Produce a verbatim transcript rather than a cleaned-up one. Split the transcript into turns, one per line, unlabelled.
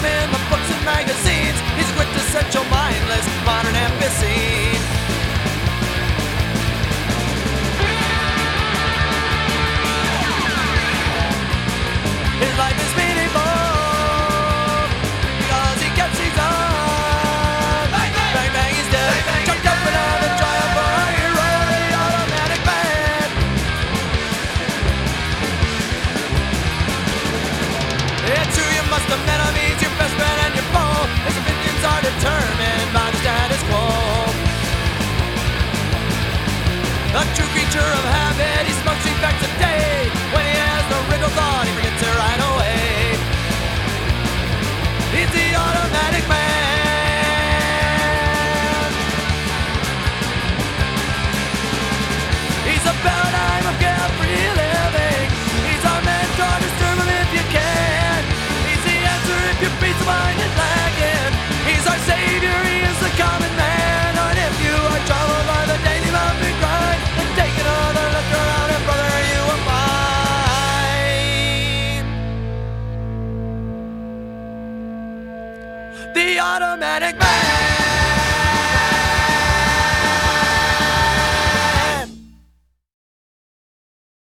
him in the books and magazines. He's a quintessential mindless modern embassy. His life is meaningful because he gets his own. Bang, bang, bang, bang, he's dead. Bang, bang, chucked up another trial for our hero, the automatic man. It's who you must have met him. He's your best friend and your foe. His opinions are determined by the status quo. A true creature of habit, he smokes three packs a day. When he has no wriggle thought, he forgets it right away. He's the automatic man. He's a paradigm of carefree living. He's our mentor, disturb him if you can. He's the answer if your peace of mind is lacking. He's our savior, he is the common man. And if you are troubled by the daily mountain grind, then take another look around and brother, you will find the automatic man.